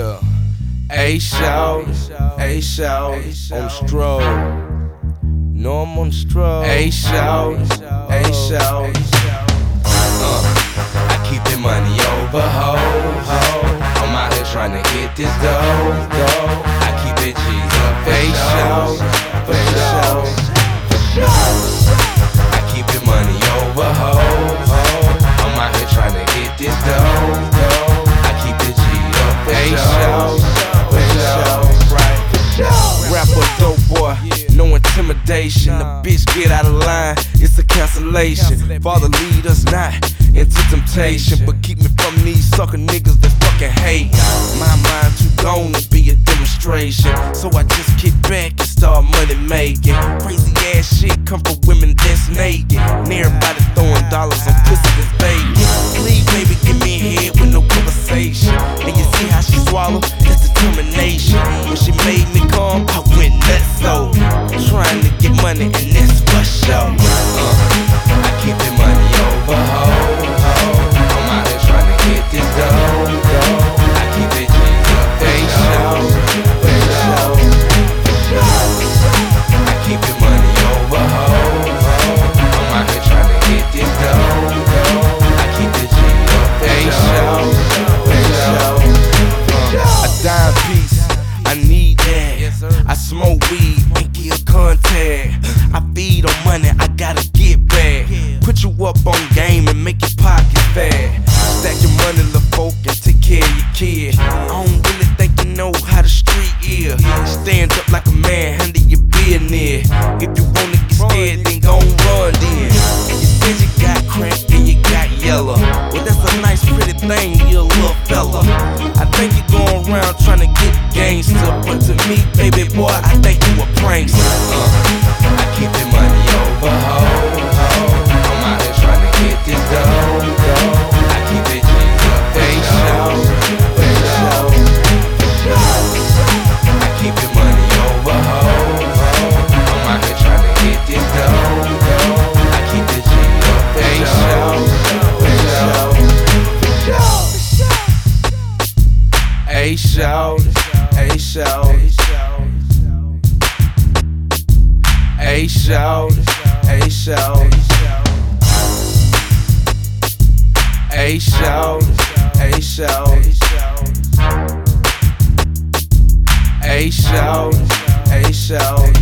Yeah. A-Shout, A-Shout, on stroll. No, I'm on stroll. A-Shout, A-Shout. I keep the money over, ho. I'm out here trying to get this dough. I keep it G's up, A-Shout, for sure. I keep the money over, ho. I'm out here trying to get this dough. I keep it G's up, A-Shout. Rapper, dope boy, no intimidation. The bitch get out of line, it's a cancellation. Father, lead us not into temptation, but keep me from these sucker niggas that fucking hate. My mind too gone to be a demonstration, so I just kick back and start money making. Crazy ass shit come from women that's naked, and everybody throwing dollars on pussy that's vacant. Please, baby, give me a head with no conversation. And you see how she swallow? That's determination. When she made me come, I went nuts, so trying to get money, and that's for sure. I keep the money over, ho. I'm out here trying to get this dough. I keep it G's up, A-Shout, for sure. I keep the money over, ho. I'm out here trying to get this dough. I keep it G's up, A-Shout, for sure. A dime piece, I need that. I smoke weed and give contact. I feed on money, I gotta get back. Put you up on game and make your pockets fat. Stack your money, little folk, and take care of your kid. I don't really think you know how the street is. Stand up like a man, handle your business. If you wanna get scared, then gon' run then. You said you got crack and you got yellow. Well, that's a nice pretty thing, you a little fella. I think you going around trying to get gangster, but to me, baby boy, I think you a prankster. I keep the money over, ho. I'm out here trying to get this dough. I keep it G's up, A-Shout, for sure. I keep the money over, ho. I'm out here trying to get this dough. I keep it G's up, A-Shout, for sure. A-Shout, A-Shout, A-Shout, A-Shout, A-Shout, A-Shout, A-Shout, A-Shout.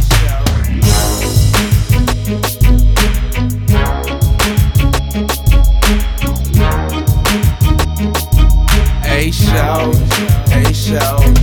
A-Shout, A-Shout.